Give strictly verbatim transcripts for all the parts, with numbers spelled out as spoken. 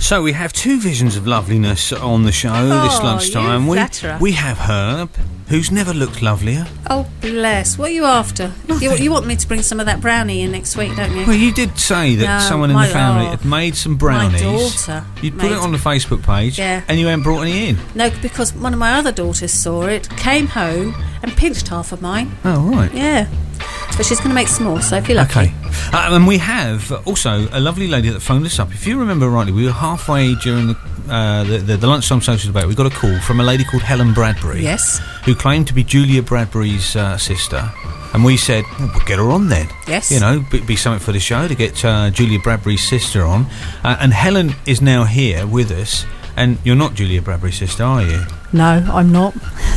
So we have two visions of loveliness on the show oh, this lunchtime. You we flatterer. we have Herb, who's never looked lovelier. Oh, bless. What are you after? You, you want me to bring some of that brownie in next week, don't you? Well, you did say that No, someone in my- the family oh, had made some brownies. My daughter. You'd put made- it on the Facebook page, Yeah. and you hadn't brought any in. No, because one of my other daughters saw it, came home and pinched half of mine. Oh, right. Yeah. But she's going to make some more, so if you're lucky. Okay. Uh, and we have also a lovely lady that phoned us up. If you remember rightly, we were halfway during the uh, the, the, the lunchtime social debate. We got a call from a lady called Helen Bradbury. Yes. Who claimed to be Julia Bradbury's uh, sister. And we said, well, we'll get her on then. Yes. You know, be, be something for the show to get uh, Julia Bradbury's sister on. Uh, and Helen is now here with us. And you're not Julia Bradbury's sister, are you? No, I'm not.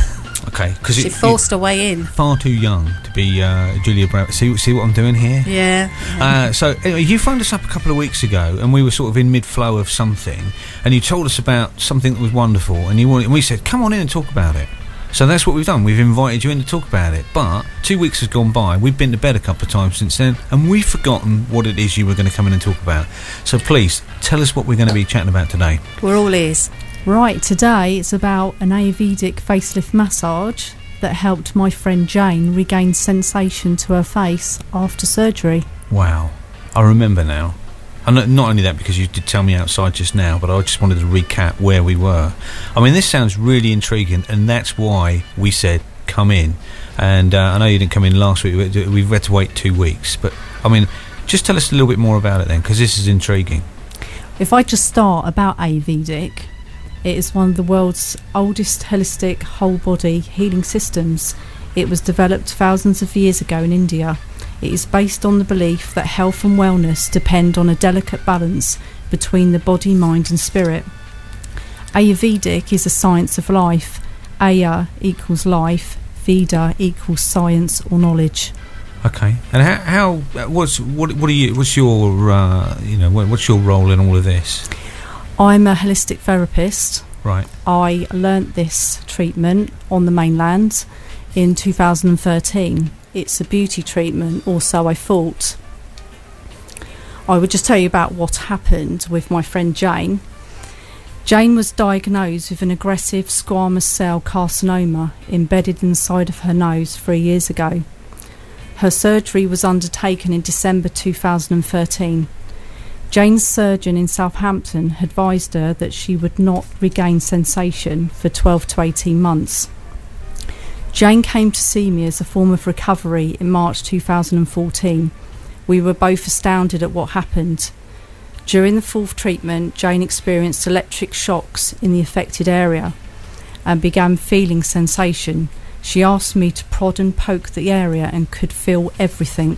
Okay, because She forced her way in. Far too young to be uh, Julia Bradbury. See, see what I'm doing here? Yeah. Uh, so anyway, you phoned us up a couple of weeks ago, and we were sort of in mid-flow of something, and you told us about something that was wonderful, and you wanted, and we said, "Come on in and talk about it." So that's what we've done. We've invited you in to talk about it. But two weeks has gone by. We've been to bed a couple of times since then, and we've forgotten what it is you were going to come in and talk about. So please tell us what we're going to be chatting about today. We're all ears. Right, today it's about an Ayurvedic facelift massage that helped my friend Jane regain sensation to her face after surgery. Wow. I remember now. And not only that, because you did tell me outside just now, but I just wanted to recap where we were. I mean, this sounds really intriguing, and that's why we said, come in. And uh, I know you didn't come in last week. We've had to wait two weeks. But, I mean, just tell us a little bit more about it then, because this is intriguing. If I just start about Ayurvedic, it is one of the world's oldest holistic whole-body healing systems. It was developed thousands of years ago in India. It is based on the belief that health and wellness depend on a delicate balance between the body, mind and spirit. Ayurvedic is a science of life. Aya equals life, Veda equals science or knowledge. Okay, and how, how what's what what are you what's your uh, you know what, what's your role in all of this? I'm a holistic therapist. Right. I learnt this treatment on the mainland in two thousand thirteen. It's a beauty treatment, or so I thought. I would just tell you about what happened with my friend Jane. Jane was diagnosed with an aggressive squamous cell carcinoma embedded inside of her nose three years ago. Her surgery was undertaken in December two thousand thirteen. Jane's surgeon in Southampton advised her that she would not regain sensation for twelve to eighteen months. Jane came to see me as a form of recovery in March two thousand fourteen. We were both astounded at what happened. During the fourth treatment, Jane experienced electric shocks in the affected area and began feeling sensation. She asked me to prod and poke the area and could feel everything.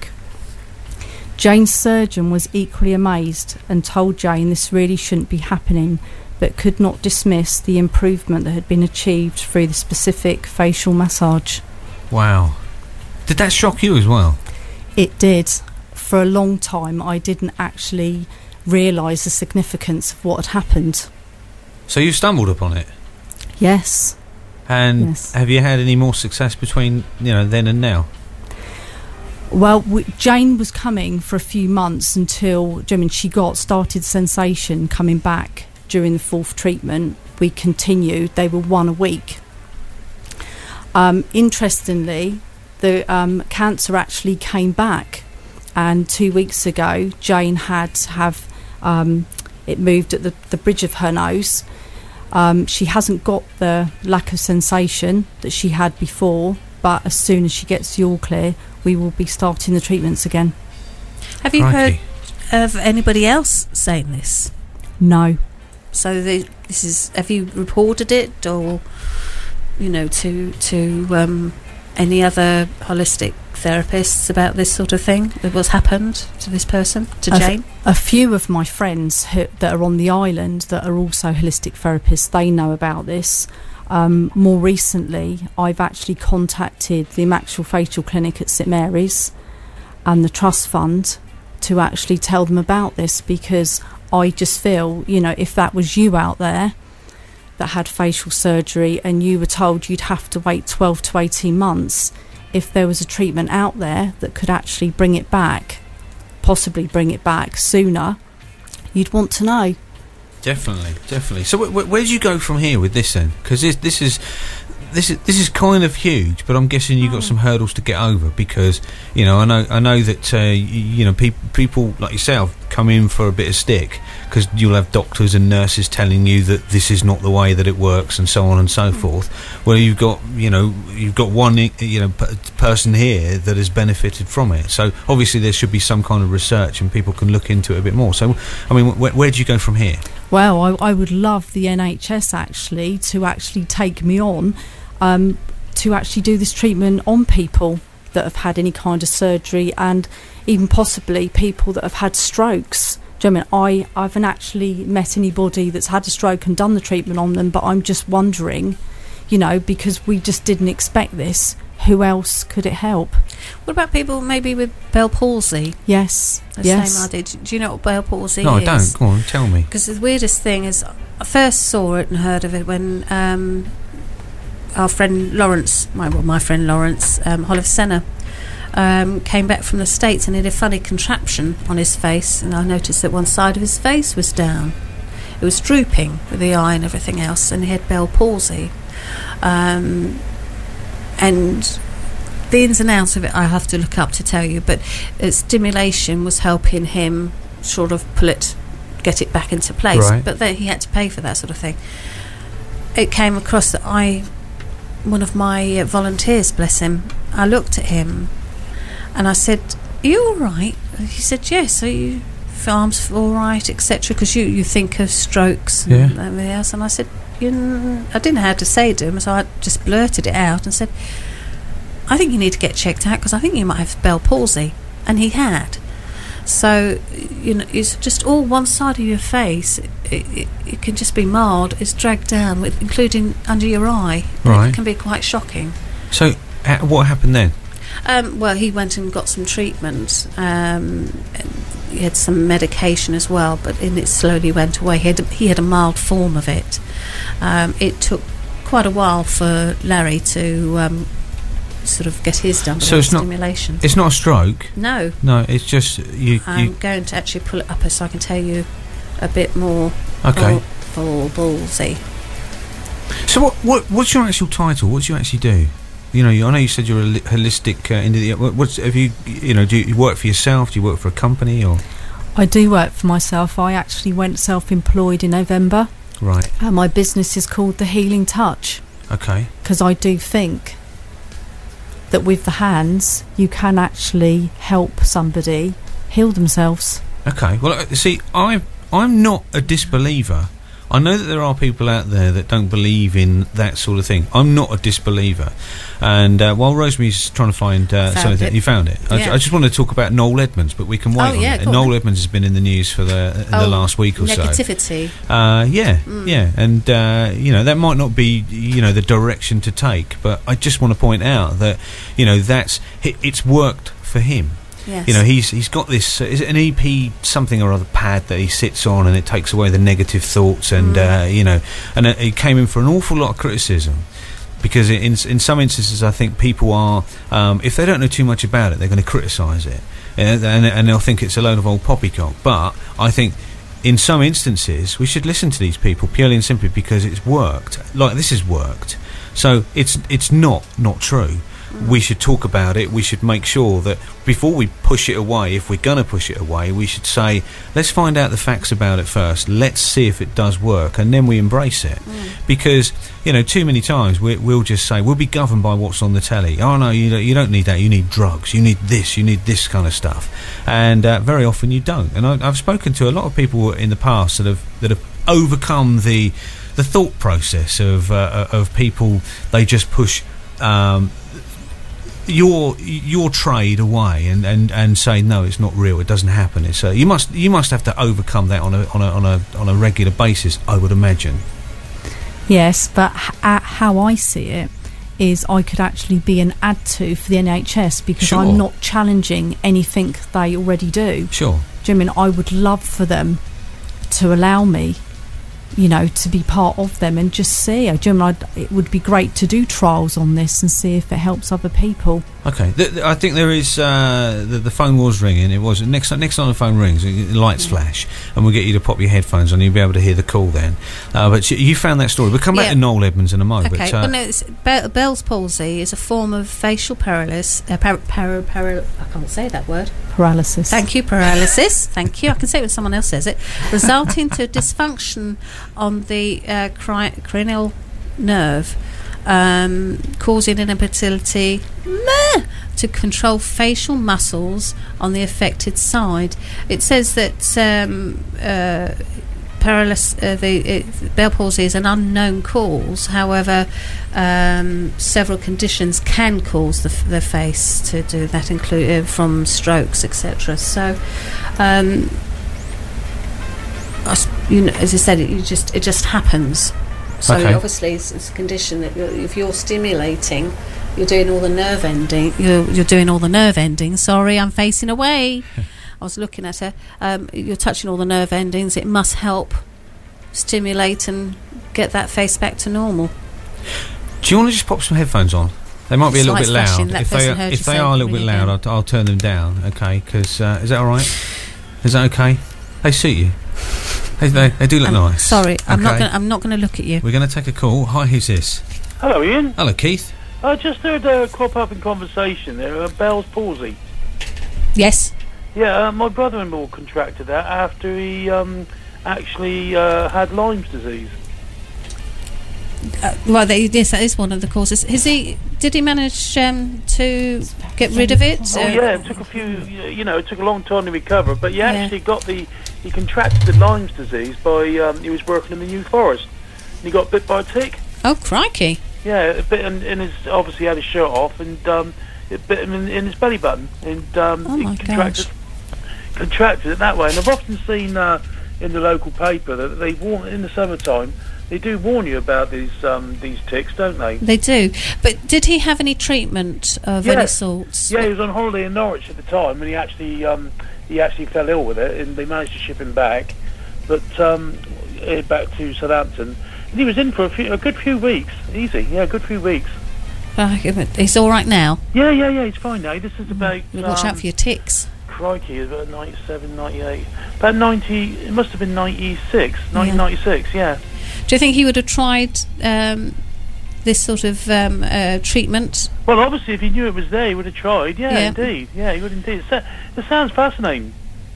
Jane's surgeon was equally amazed and told Jane this really shouldn't be happening, but could not dismiss the improvement that had been achieved through the specific facial massage. Wow. Did that shock you as well? It did. For a long time, I didn't actually realise the significance of what had happened. So you stumbled upon it? Yes. And yes. Have you had any more success between, you know, then and now? Well, we, Jane was coming for a few months until, I mean, she got started sensation coming back during the fourth treatment. We continued. They were one a week. Um, interestingly, the um, cancer actually came back, and two weeks ago, Jane had to have um, it moved at the, the bridge of her nose. Um, she hasn't got the lack of sensation that she had before, but as soon as she gets the all clear, we will be starting the treatments again. Have you Crikey. heard of anybody else saying this? No. So the, this is. Have you reported it, or you know, to to um, any other holistic therapists about this sort of thing? What's happened to this person, to A, Jane? A few of my friends who, that are on the island that are also holistic therapists, they know about this. Um, more recently, I've actually contacted the Maxillofacial Clinic at St Mary's and the Trust Fund to actually tell them about this, because I just feel, you know, if that was you out there that had facial surgery and you were told you'd have to wait twelve to eighteen months, if there was a treatment out there that could actually bring it back, possibly bring it back sooner, you'd want to know. Definitely, definitely. So, wh- wh- where do you go from here with this then? Because this, this is. This is this is kind of huge, but I'm guessing you've got Mm. some hurdles to get over because you know I know I know that uh, you, you know people people like yourself come in for a bit of stick because you'll have doctors and nurses telling you that this is not the way that it works and so on and so Mm. forth. Well, you've got you know you've got one you know p- person here that has benefited from it. So obviously there should be some kind of research and people can look into it a bit more. So I mean, wh- where do you go from here? Well, I, I would love the N H S actually to actually take me on. Um, to actually do this treatment on people that have had any kind of surgery and even possibly people that have had strokes. Do you know what I mean? I, I haven't actually met anybody that's had a stroke and done the treatment on them, but I'm just wondering, you know, because we just didn't expect this, who else could it help? What about people maybe with Bell palsy? Yes, The yes. same idea. Do, do you know what Bell palsy No, is? I don't. Go on, tell me. Because the weirdest thing is, I first saw it and heard of it when um, our friend Lawrence, my well, my friend Lawrence um, Holliff Senna, um, came back from the States and he had a funny contraption on his face, and I noticed that one side of his face was down. It was drooping with the eye and everything else, and he had Bell palsy. Um, and the ins and outs of it I have to look up to tell you, but uh, stimulation was helping him sort of pull it, get it back into place. Right. But then he had to pay for that sort of thing. It came across that I, one of my uh, volunteers, bless him, I looked at him and I said, "Are you all right?" And he said, "Yes." "Are you arms all right, et cetera" Because you, you think of strokes and Yeah. everything else. And I said, you know, I didn't know how to say to him, so I just blurted it out and said, "I think you need to get checked out because I think you might have Bell palsy." And he had. So, you know, it's just all one side of your face. It, it, it can just be marred. It's dragged down, with, including under your eye. Right. It can be quite shocking. So, ha- what happened then? Um, well, he went and got some treatment. Um, and he had some medication as well, but and it slowly went away. He had, he had a mild form of it. Um, it took quite a while for Larry to um, sort of get his done. So with it's not- stimulation. It's not a stroke. No, No, it's just you. I'm you going to actually pull it up so I can tell you a bit more. okay. For ballsy. So what, what? What's your actual title? What do you actually do? You know, you, I know you said you're a li- holistic. Uh, indi- what, what's have you? You know, do you work for yourself? Do you work for a company or? I do work for myself. I actually went self-employed in November, Right. and my business is called The Healing Touch, Okay. because I do think that with the hands you can actually help somebody heal themselves. Okay. Well, uh, see, I I'm not a disbeliever. I know that there are people out there that don't believe in that sort of thing. I'm not a disbeliever. And uh, while Rosemary's trying to find uh, Found something, it. you found it. I, Yeah. I just want to talk about Noel Edmonds, but we can wait Oh, on yeah, it. go Noel on. Edmonds has been in the news for the in the Oh, last week or so. Negativity. Uh, yeah, Mm. yeah, and uh, you know that might not be you know the direction to take, but I just want to point out that you know that's it, it's worked for him. Yes. You know he's he's got this uh, is it an E P something or other pad that he sits on, and it takes away the negative thoughts, and Mm. uh, you know, and it, it came in for an awful lot of criticism. Because in in some instances, I think people are, um, if they don't know too much about it, they're going to criticise it, and, and and they'll think it's a load of old poppycock. But I think in some instances, we should listen to these people purely and simply because it's worked. Like this has worked, so it's it's not not true. We should talk about it. We should make sure that before we push it away, if we're going to push it away, we should say, let's find out the facts about it first. Let's see if it does work, and then we embrace it. Mm. Because, you know, too many times we, we'll just say, we'll be governed by what's on the telly. Oh, no, you don't, you don't need that. You need drugs. You need this. You need this kind of stuff. And uh, very often you don't. And I, I've spoken to a lot of people in the past that have that have overcome the the thought process of uh, of people. They just push Um, your your trade away and, and, and say no, it's not real, it doesn't happen. It's uh, you must you must have to overcome that on a on a on a on a regular basis, I would imagine. Yes, but h- uh, how I see it is I could actually be an add to for the N H S because Sure. I'm not challenging anything they already do. Sure. Do you know what I mean? I would love for them to allow me you know, to be part of them and just see. I, Jim, I'd, it would be great to do trials on this and see if it helps other people. Okay, th- th- I think there is. Uh, the, the phone was ringing. It was next. Next time the phone rings, the lights flash, and we'll get you to pop your headphones on. You'll be able to hear the call then. Uh, but you, you found that story. We'll come back Yeah. to Noel Edmonds in a moment. Okay, uh, well, no, it's, Be- Bell's palsy is a form of facial paralysis. Uh, par- par- par- I can't say that word. Paralysis. Thank you, paralysis. Thank you. I can say it when someone else says it. Resulting to dysfunction on the uh, cri- cranial nerve, um, causing inability meh, to control facial muscles on the affected side. It says that um, uh, paralysis, uh, the it, Bell palsy is an unknown cause. However, um, several conditions can cause the, f- the face to do that, include uh, from strokes, et cetera. So, um, I s- you know, as I said, it you just it just happens. So Okay. obviously, it's, it's a condition that you're, if you're stimulating, you're doing all the nerve ending. You're, you're doing all the nerve endings. Sorry, I'm facing away. I was looking at her. Um, you're touching all the nerve endings. It must help stimulate and get that face back to normal. do you want to just pop some headphones on? They might be a little Lights bit flashing, loud. that If they person are, heard if you they say are a little ring bit loud, again. I'll, I'll turn them down. Okay, because uh, is that all right? Is that okay? They suit you. They, they, they do look I'm nice. Sorry, I'm not. Okay. Gonna, I'm not going to look at you. We're going to take a call. Hi, who's this? Hello, Ian. Hello, Keith. I just heard uh, crop up in conversation there, uh, Bell's palsy. Yes. Yeah, uh, my brother-in-law contracted that after he um, actually uh, had Lyme's disease. Uh, well, they, yes, that is one of the causes. Has he? Did he manage um, to get rid of it? Oh Uh, yeah, it took a few, you know, it took a long time to recover, but he Yeah. actually got the, he contracted the Lyme's disease by, um, he was working in the New Forest, and he got bit by a tick. Oh, crikey! Yeah, it bit, and, and his, obviously had his shirt off, and um, it bit him in, in his belly button, and um, Oh he my contracted, contracted it that way. And I've often seen uh, in the local paper that they warn in the summertime. They do warn you about these um, these ticks, don't they? They do. But did he have any treatment of any Yeah. sorts? Yeah, he was on holiday in Norwich at the time, and he actually um, he actually fell ill with it, and they managed to ship him back, but um, eh, back to Southampton. And he was in for a, few, a good few weeks, easy, yeah, a good few weeks. Uh, he's all right now. Yeah, yeah, yeah, he's fine now. This is about Watch um, out for your ticks. crikey, it's about ninety-seven, ninety-eight, about ninety. It must have been ninety-six, nineteen ninety-six, yeah. Do you think he would have tried um, this sort of um, uh, treatment? Well, obviously, if he knew it was there, he would have tried. Yeah, Yeah. indeed. Yeah, he would indeed. It, sa- it sounds fascinating.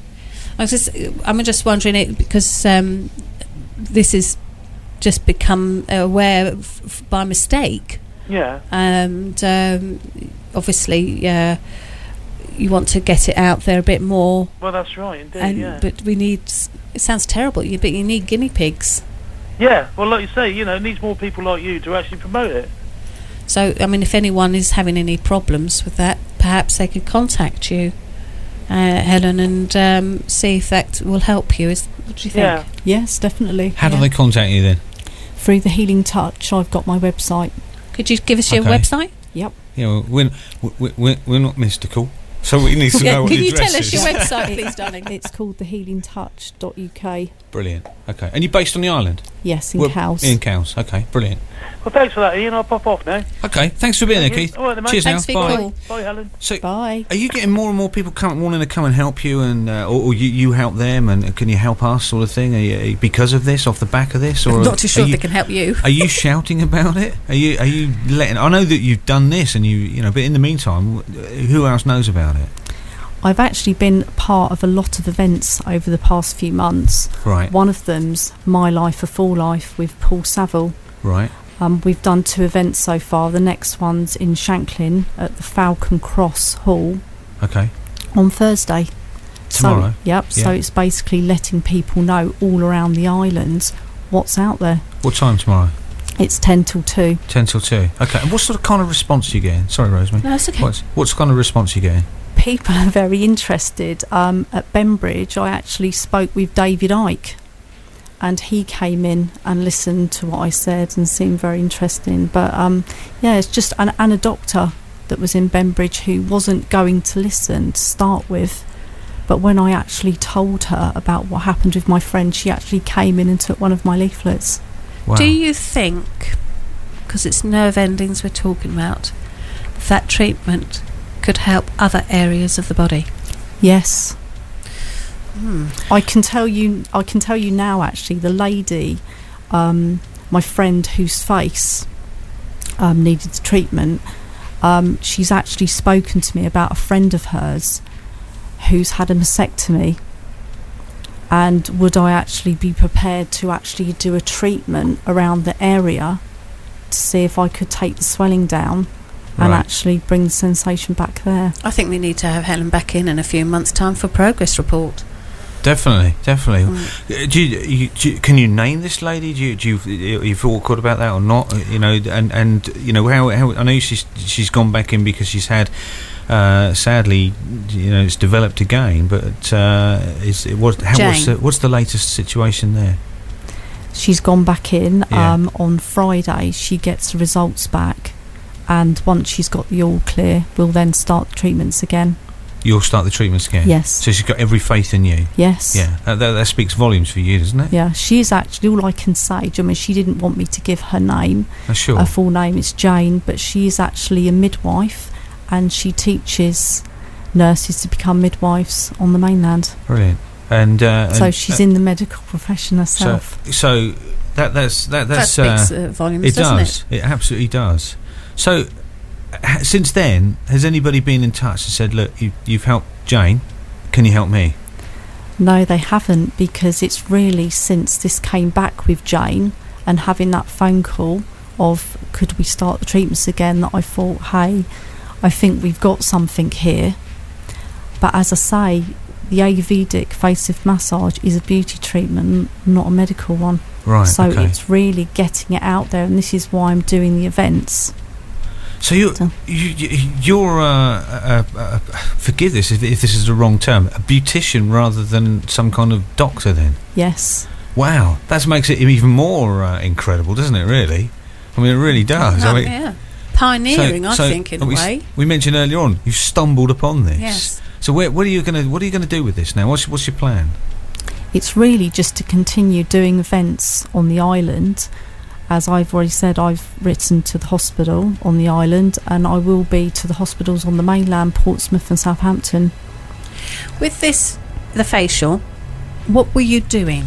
I was just, I'm just wondering it because um, this has just become aware f- f- by mistake, Yeah. and um, obviously uh, you want to get it out there a bit more. Well, that's right, indeed. And yeah. but we need. It sounds terrible, you but you need guinea pigs. Yeah. Well, like you say, you know, it needs more people like you to actually promote it. So, I mean, if anyone is having any problems with that, perhaps they could contact you, uh, Helen, and um, see if that will help you. Is what do you think? Yeah. Yes, definitely. How Yeah. do they contact you then? Through the Healing Touch, I've got my website. Could you give us your Okay. website? Yep. Yeah, well, we're, we're, we're, we're not mystical, so we need to know what Can the you address tell us is. your website, please, darling? It's called the healing touch dot U K. Brilliant. Okay, and you're based on the island? Yes, in Well, Cowes. In Cowes. Okay, brilliant. Well, thanks for that, Ian. I'll pop off now. Okay, thanks for being there, Keith. All right, then, mate. Cheers Thanks for now. your Bye. call. Bye, Helen. So, Bye. are you getting more and more people come, wanting to come and help you, and uh, or, or you, you help them, and can you help us, sort of thing? Are you, are you- because of this, off the back of this, or I'm not too sure are if you, they can help you. Are you shouting about it? Are you are you letting? I know that you've done this, and you you know, but in the meantime, wh- who else knows about it? I've actually been part of a lot of events over the past few months. Right, One of them's My Life, a Full Life with Paul Saville. right. Um, we've done two events so far. The next one's in Shanklin at the Falcon Cross Hall Okay, on Thursday. Tomorrow? So, yep. So Yeah. it's basically letting people know all around the island what's out there. what time tomorrow? It's ten till two. Ten till two. Okay, and what sort of kind of response are you getting? Sorry, Rosemary. No, that's okay. What's what's kind of response are you getting? People are very interested. Um, at Bembridge, I actually spoke with David Icke, and he came in and listened to what I said and seemed very interesting. But um, yeah, it's just an, and a doctor that was in Bembridge who wasn't going to listen to start with, But when I actually told her about what happened with my friend, she actually came in and took one of my leaflets. Wow. Do you think, because it's nerve endings we're talking about, that treatment could help other areas of the body? Yes. Hmm. I can tell you I can tell you now, actually, the lady, um, my friend whose face um, needed the treatment, um, she's actually spoken to me about a friend of hers who's had a mastectomy, and would I actually be prepared to actually do a treatment around the area to see if I could take the swelling down and Right. actually bring the sensation back there. I think we need to have Helen back in in a few months' time for a progress report. Definitely, definitely. Mm. Uh, Do you, you, do you, can you name this lady? Do you, do you, are you feel awkward about that or not? Uh, You know, and and you know how, how I know she's she's gone back in because she's had, uh, sadly, you know, it's developed again. But uh, is it what? How, what's Jane. the what's the latest situation there? She's gone back in Yeah. um, on Friday. She gets the results back, and once she's got the all clear, we'll then start the treatments again. You'll start the treatments again. Yes. So she's got every faith in you. Yes. Yeah, that, that, that speaks volumes for you, doesn't it? Yeah, she is actually, all I can say, do you know what I mean, she didn't want me to give her name. Oh, sure. Her full name is Jane, but she is actually a midwife, and she teaches nurses to become midwives on the mainland. Brilliant. And uh, So and, she's uh, in the medical profession herself. So, so that that's that that's that speaks uh, uh, volumes, it doesn't does. it? It absolutely does. So, ha- since then, has anybody been in touch and said, "Look, you, you've helped Jane. Can you help me?" No, they haven't, because it's really since this came back with Jane and having that phone call of could we start the treatments again that I thought, hey, I think we've got something here. But as I say, the Ayurvedic facelift massage is a beauty treatment, not a medical one. Right. So okay. it's really getting it out there, and this is why I'm doing the events. So you, So- you, you you're uh, uh, uh, forgive this if, if this is the wrong term, a beautician rather than some kind of doctor. Then, Yes. wow, that makes it even more uh, incredible, doesn't it? Really, I mean, it really does. Oh, I mean, yeah. Pioneering, so- I so think, in a we, s- way. We mentioned earlier on you stumbled upon this. Yes. So where, what are you going to what are you going to do with this now? What's what's your plan? It's really just to continue doing events on the island. As I've already said, I've written to the hospital on the island, and I will be to the hospitals on the mainland, Portsmouth and Southampton. With this, the facial, what were you doing?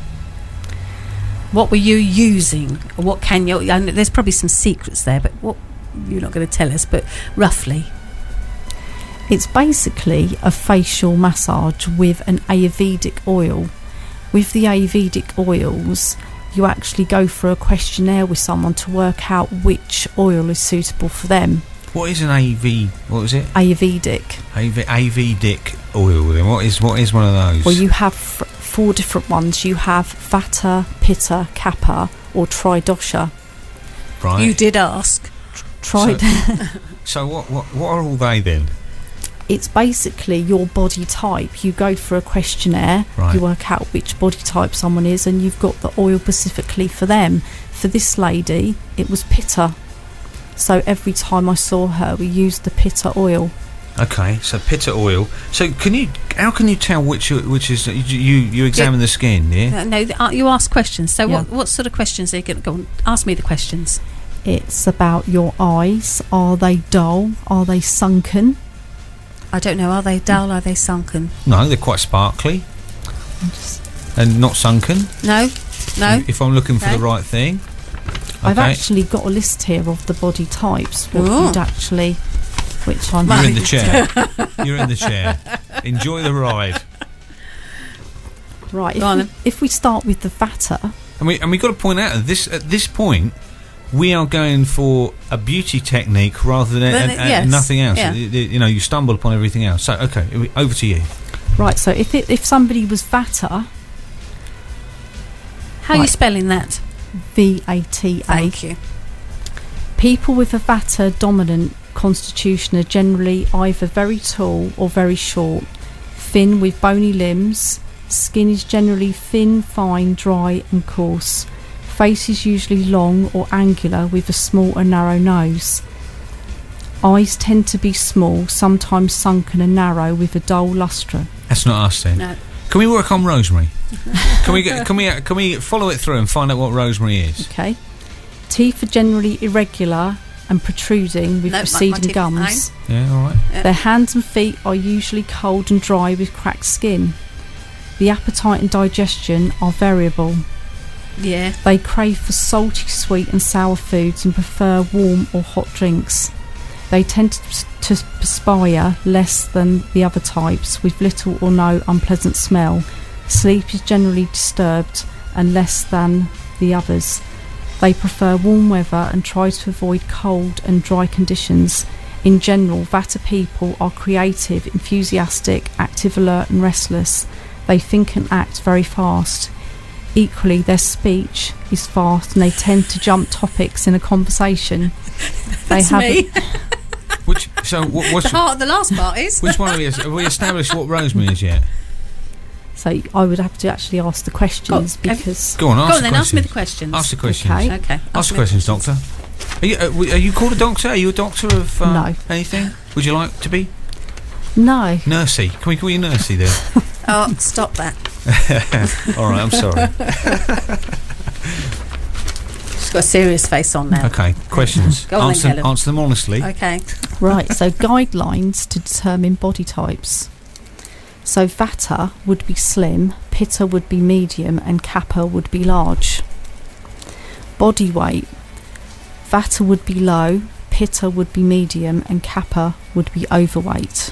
What were you using? Or what can you... I know there's probably some secrets there, but what you're not going to tell us, but roughly. It's basically a facial massage with an Ayurvedic oil. With the Ayurvedic oils, you actually go for a questionnaire with someone to work out which oil is suitable for them. What is an A V? What is it? Ayurvedic. A V A V Dick oil. Then what is what is one of those? Well, you have f- four different ones. You have Vata, Pitta, Kapha, or Tridosha. right. You did ask. Tri- So what what what are all they then? It's basically your body type. You go for a questionnaire, Right. you work out which body type someone is, and you've got the oil specifically for them. For this lady, it was Pitta. So every time I saw her, we used the Pitta oil. Okay, so Pitta oil. So can you? How can you tell which which is you you, you examine the skin? Yeah. Uh, no, th- uh, you ask questions. So Yeah. what, what sort of questions are you going to go on? Ask me the questions. It's about your eyes. Are they dull? Are they sunken? I don't know. Are they dull? Are they sunken? No, they're quite sparkly I'm just- and not sunken. No? No? If I'm looking for Okay. the right thing. I've Okay. actually got a list here of the body types. What Ooh. you'd actually, which one? You're in the chair. You're in the chair. Enjoy the ride. Right. If Go on we, then. if we start with the Vata, And we and we got to point out at this at this point. We are going for a beauty technique rather than Then, uh, uh, yes, nothing else. yeah. You, you know, you stumble upon everything else. So, okay, over to you. right. So if it, if somebody was Vata, How are you Right. spelling that? V A T A, Thank you. people with a Vata dominant constitution are generally either very tall or very short, thin with bony limbs. Skin is generally thin, fine, dry, and coarse. Face is usually long or angular with a small and narrow nose. Eyes tend to be small, sometimes sunken and narrow with a dull lustre. That's not us then. No. Can we work on rosemary? Can we get? Can we? Can we follow it through and find out what rosemary is? Okay. Teeth are generally irregular and protruding with No, my- my receding teeth- gums. Yeah, all right. Yeah. Their hands and feet are usually cold and dry with cracked skin. The appetite and digestion are variable. Yeah. They crave for salty, sweet and sour foods and prefer warm or hot drinks. They tend to, to perspire less than the other types with little or no unpleasant smell. Sleep is generally disturbed and less than the others. They prefer warm weather and try to avoid cold and dry conditions. In general, Vata people are creative, enthusiastic, active, alert and restless. They think and act very fast. Equally, their speech is fast and they tend to jump topics in a conversation. They That's have me. Which so what, what's The heart, the last part is. which one of you have we established what rosemary is yet? So I would have to actually ask the questions Oh, have- because Go on, ask Go on the then, ask me the questions. questions. Ask the questions. Okay. Okay. Ask the me questions, doctor. Are you, uh, w- are you called a doctor? Are you a doctor of uh, No. anything? Would you like to be? no. Nursey. Can we call you Nursey then? Oh, stop that. All right, I'm sorry. She's got a serious face on now. Okay, questions. Go on then, answer, Helen. answer them honestly. Okay. Right, so guidelines to determine body types. So Vata would be slim, Pitta would be medium and Kapha would be large. Body weight. Vata would be low, Pitta would be medium and Kapha would be overweight.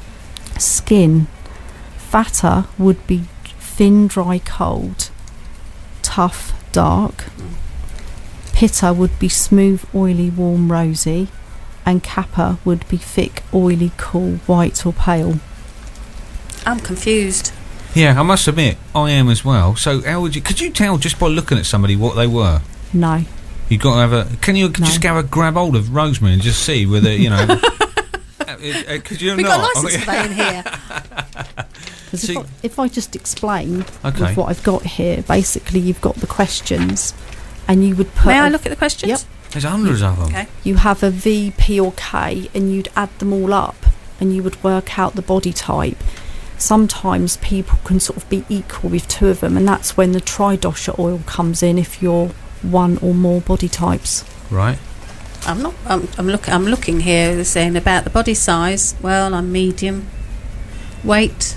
Skin. Vata would be thin, dry, cold, tough, dark. Pitta would be smooth, oily, warm, rosy, and Kapha would be thick, oily, cool, white or pale. I'm confused. Yeah, I must admit, I am as well. So, how would you? Could you tell just by looking at somebody what they were? No. You got to have a. Can you No. just go a grab hold of rosemary and just see whether you know? Because you're We've not. got a licence survey in here. 'Cause See- if, I, if I just explain Okay. with what I've got here, basically you've got the questions, and you would put. May I a- look at the questions? Yep. There's hundreds of them. Okay. You have a V, P, or K, and you'd add them all up, and you would work out the body type. Sometimes people can sort of be equal with two of them, and that's when the tridosha oil comes in if you're one or more body types. Right. I'm not. I'm, I'm look. I'm looking here. They're saying about the body size. Well, I'm medium. Weight.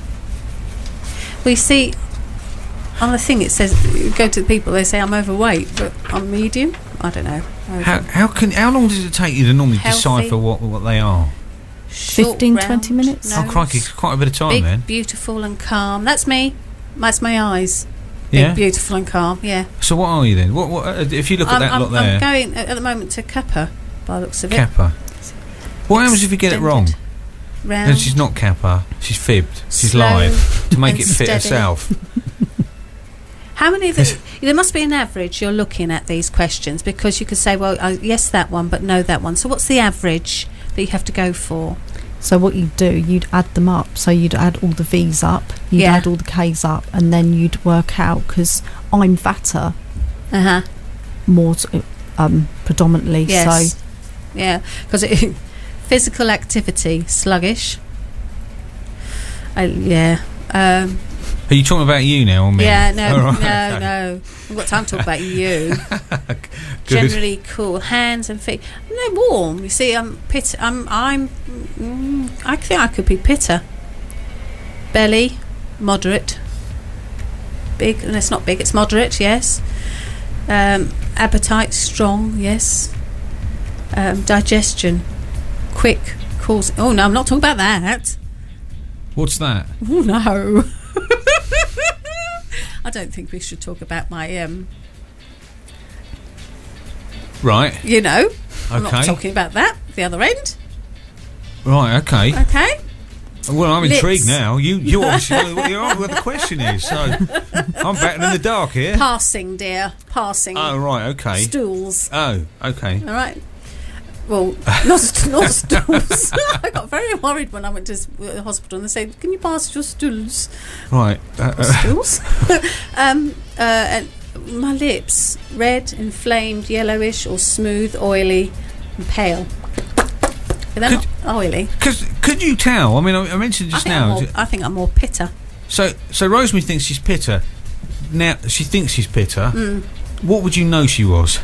Well, you see, on the thing it says you go to the people. They say I'm overweight, but I'm medium. I don't know. Over- How how can how long does it take you to normally Healthy. decipher what what they are? short, fifteen, round twenty minutes? nose, Oh crikey, it's quite a bit of time Big, then. beautiful, and calm. That's me. That's my eyes. Big, Yeah. beautiful, and calm. Yeah. So what are you then? What what? Uh, if you look at I'm, that I'm, lot there, I'm going at the moment to Kappa, by the looks of it. Kappa. What happens if you get it wrong? Extended. Round. Then she's not Kappa. She's fibbed. She's Slow lied to make and it fit steady. herself. How many of it? There must be an average. You're looking at these questions because you could say, well, uh, yes, that one, but no, that one. So what's the average that you have to go for? So what you'd do, you'd add them up. So you'd add all the V's up, you'd Yeah. add all the K's up, and then you'd work out, because I'm Vata Uh huh. more t- um, predominantly. Yes. So Yeah, because physical activity sluggish. I, yeah. Um, Are you talking about you now or me? yeah. No. All right, no. okay. No. I've got time to talk about you. Good. Generally cool. Hands and feet. They're warm. You see, I'm pit. I'm. I'm. Mm, I think I could be pitta. Belly, moderate. Big. And it's not big. It's moderate. Yes. Um, appetite strong. Yes. Um, digestion quick. Cause. Oh no, I'm not talking about that. What's that? Oh no. I don't think we should talk about my. Um, Right. you know. I'm not Okay. talking about that. The other end. Right. Okay. Okay. Well, I'm Lips. intrigued now. You you obviously know what, you know what the question is. So I'm batting in the dark here. Passing, dear. Passing. Oh right. Okay. Stools. Oh. Okay. All right. Well, not, st- not stools. I got very worried when I went to s- the hospital and they said, "Can you pass your stools?" Right. Uh, uh, Stools. um, uh, and my lips red, inflamed, yellowish, or smooth, oily, and pale. But they're Could- not oily. Cause, could you tell? I mean, I, I mentioned I just think, I'm now. more, I think I'm more pitter. So, so Rosemary thinks she's Pitter. Now she thinks she's Pitter. Mm. What would you know she was?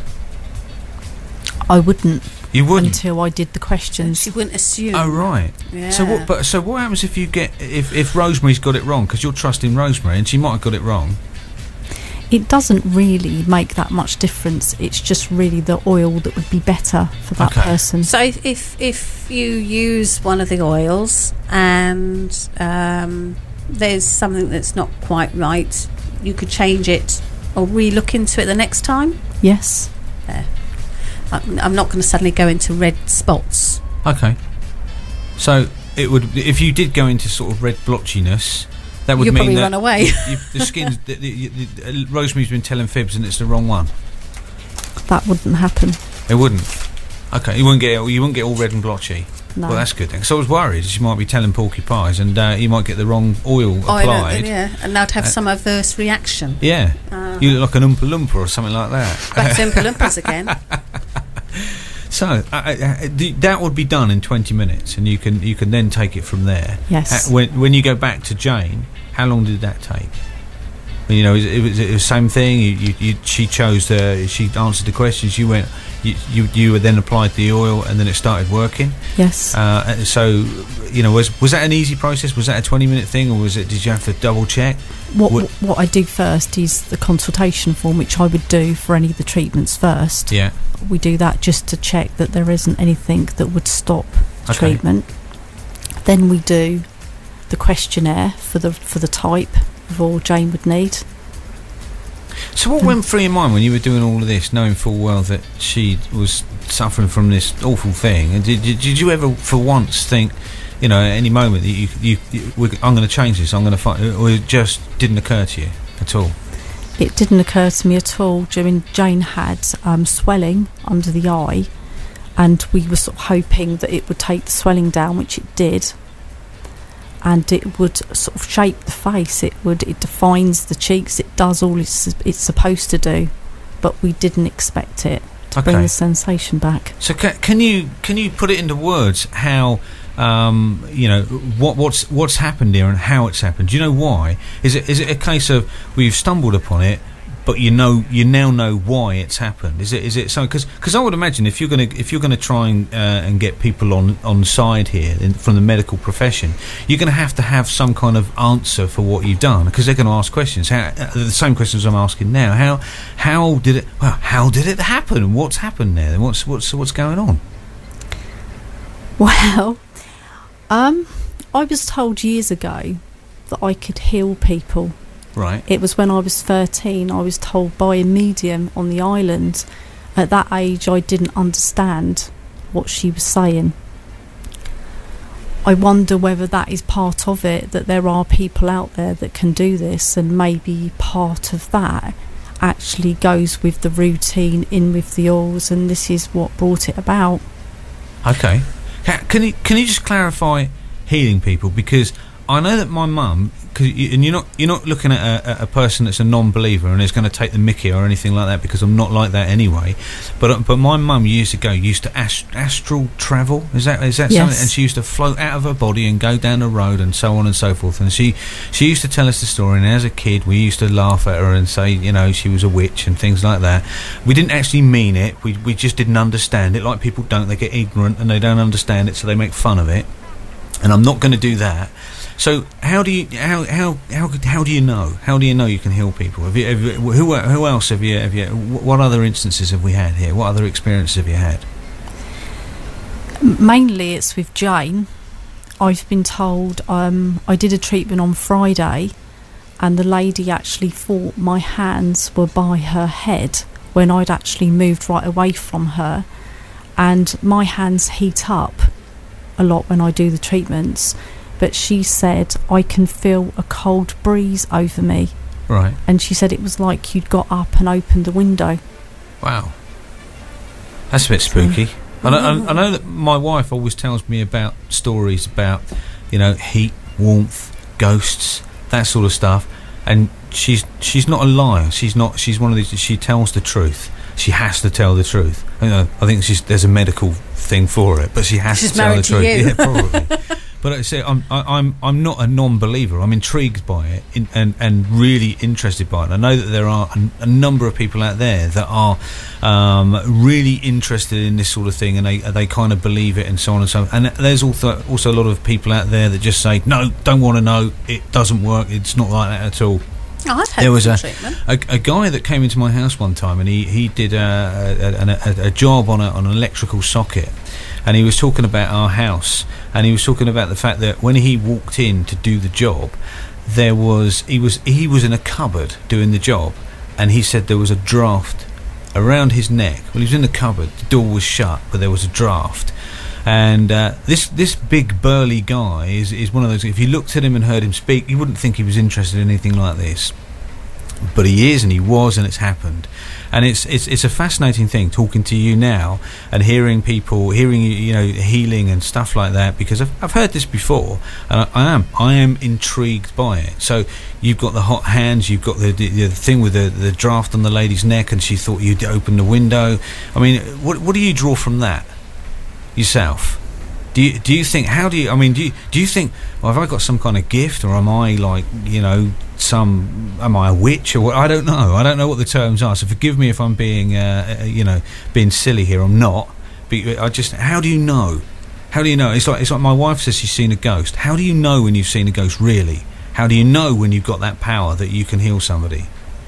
I wouldn't You wouldn't. until I did the questions. She wouldn't assume. Oh right. Yeah. So what? But so what happens if you get if if Rosemary's got it wrong? Because you're trusting Rosemary, and she might have got it wrong. It doesn't really make that much difference. It's just really the oil that would be better for that Okay. person. So if, if if you use one of the oils and um, there's something that's not quite right, you could change it or re-look into it the next time. Yes. There. I'm I'm not going to suddenly go into red spots. Okay. So it would if you did go into sort of red blotchiness. That would You'll mean probably that run away. you, the skin's the, the, the, the, Rosemary's been telling fibs, and it's the wrong one. That wouldn't happen. It wouldn't. Okay, you wouldn't get you wouldn't get all red and blotchy. No. Well, that's good then. Because I was worried she might be telling porky pies, and uh, you might get the wrong oil Oh, I know, applied. yeah, and that'd have Uh, some adverse reaction. Yeah, Uh, you look like an Oompa Loompa or something like that. back to Oompa Loompas again. So uh, uh, the, that would be done in twenty minutes, and you can you can then take it from there. Yes. Ha- when when you go back to Jane, how long did that take? You know, it was it the same thing. You, you, you, she chose the. She answered the questions. You went. You, you you then applied the oil, and then it started working. Yes. Uh, so, you know, was was that an easy process? Was that a twenty minute thing, or was it? Did you have to double check? What, What- what I do first is the consultation form, which I would do for any of the treatments first. Yeah. We do that just to check that there isn't anything that would stop the Okay. treatment. Then we do the questionnaire for the for the type of oil Jane would need. So what went through your mind when you were doing all of this, knowing full well that she was suffering from this awful thing? And did, did, did you ever, for once, think, you know, at any moment that you, you, you we're- I'm going to change this, I'm going to fight, or it just didn't occur to you at all? It didn't occur to me at all. I mean, Jane had um, swelling under the eye, and we were sort of hoping that it would take the swelling down, which it did. And it would sort of shape the face. It would. It defines the cheeks. It does all it's it's supposed to do, but we didn't expect it to bring Okay. the sensation back. So ca- can you can you put it into words how um, you know what what's what's happened here and how it's happened? Do you know why? Is it is it a case of we've stumbled upon it, but you know you now know why it's happened? Is it is it so? Because I would imagine if you're going to if you're going to try and uh, and get people on on side here in, from the medical profession, you're going to have to have some kind of answer for what you've done, because they're going to ask questions. How, uh, the same questions I'm asking now. How how did it? Well, how did it happen? What's happened there? What's what's what's going on? Well, um, I was told years ago that I could heal people. Right. It was when I was thirteen. I was told by a medium on the island. At that age, I didn't understand what she was saying. I wonder whether that is part of it, that there are people out there that can do this, and maybe part of that actually goes with the routine, in with the oils, and this is what brought it about. Okay. Ca- Can you can you just clarify healing people? Because I know that my mum, cause you, and you're not you're not looking at a, a person that's a non-believer and is going to take the mickey or anything like that, because I'm not like that anyway. But uh, but my mum years ago used to ast- astral travel. Is that is that Yes. something? And she used to float out of her body and go down the road and so on and so forth. And she she used to tell us the story. And as a kid, we used to laugh at her and say, you know, she was a witch and things like that. We didn't actually mean it. We we just didn't understand it. Like people don't. They get ignorant and they don't understand it, so they make fun of it. And I'm not going to do that. So how do you how how how how do you know? How do you know you can heal people? Have you, have you, who who else have you have you? What other instances have we had here? What other experiences have you had? Mainly it's with Jane. I've been told um, I did a treatment on Friday, and the lady actually thought my hands were by her head when I'd actually moved right away from her, and my hands heat up a lot when I do the treatments, but she said I can feel a cold breeze over me, Right. and she said it was like you'd got up and opened the window. Wow. That's a bit spooky. I know, I, I know that my wife always tells me about stories about, you know, heat, warmth, ghosts, that sort of stuff, and she's she's not a liar. She's not. She's one of these. She tells the truth. She has to tell the truth. You know, I think she's, there's a medical thing for it, but she has She's to tell the married to truth. you. Yeah, probably. But I say I'm I, I'm I'm not a non-believer. I'm intrigued by it in, and and really interested by it. I know that there are a, a number of people out there that are um, really interested in this sort of thing, and they they kind of believe it, and so on and so on. And there's also also a lot of people out there that just say, no, don't want to know. It doesn't work. It's not like that at all. Oh, I've had There was a, treatment. a a guy that came into my house one time, and he he did a a, a, a job on a, on an electrical socket, and he was talking about our house, and he was talking about the fact that when he walked in to do the job, there was he was he was in a cupboard doing the job, and he said there was a draft around his neck. Well, he was in the cupboard, the door was shut, but there was a draft. And uh, this this big burly guy is, is one of those, if you looked at him and heard him speak, you wouldn't think he was interested in anything like this. But he is, and he was, and it's happened. And it's it's it's a fascinating thing talking to you now and hearing people, hearing you know healing and stuff like that, because I've I've heard this before, and I, I am I am intrigued by it. So you've got the hot hands, you've got the the, the thing with the, the draft on the lady's neck, and she thought you'd open the window. I mean, what what do you draw from that yourself? Do you, do you think, how do you, I mean, do you, do you think, well, have I got some kind of gift, or am I like, you know, some, am I a witch, or what? I don't know. I don't know what the terms are, so forgive me if I'm being, uh, uh, you know, being silly here. I'm not. But I just, how do you know? How do you know? It's like, it's like my wife says she's seen a ghost. How do you know when you've seen a ghost, really? How do you know when you've got that power that you can heal somebody?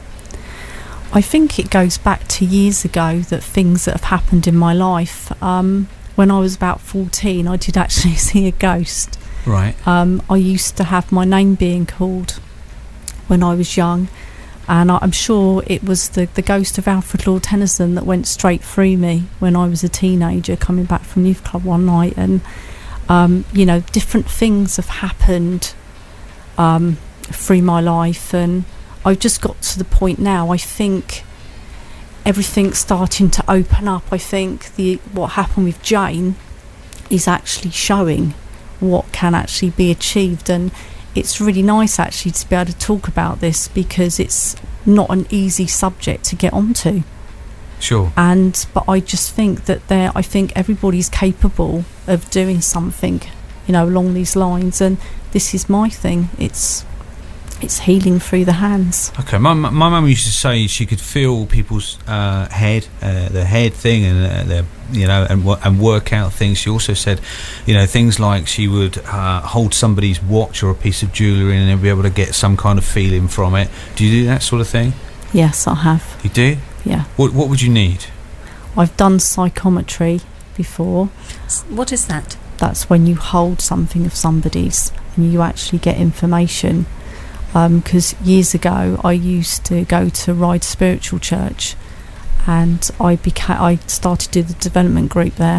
I think it goes back to years ago, that things that have happened in my life. Um, when I was about fourteen, I did actually see a ghost. Right. Um, I used to have my name being called when I was young, and I, I'm sure it was the, the ghost of Alfred Lord Tennyson that went straight through me when I was a teenager coming back from youth club one night. And um, you know, different things have happened um, through my life, and I've just got to the point now, I think everything's starting to open up. I think the what happened with Jane is actually showing what can actually be achieved, and it's really nice actually to be able to talk about this, because it's not an easy subject to get onto. Sure. And but I just think that there I think everybody's capable of doing something, you know, along these lines, and this is my thing. It's It's healing through the hands. Okay, my my mum used to say she could feel people's uh, head, uh, their head thing, and uh, their you know, and and work out things. She also said, you know, things like she would uh, hold somebody's watch or a piece of jewellery and then be able to get some kind of feeling from it. Do you do that sort of thing? Yes, I have. You do? Yeah. What What would you need? I've done psychometry before. What is that? That's when you hold something of somebody's and you actually get information. Because um, years ago I used to go to Ryde Spiritual Church, and I beca- I started to do the development group there,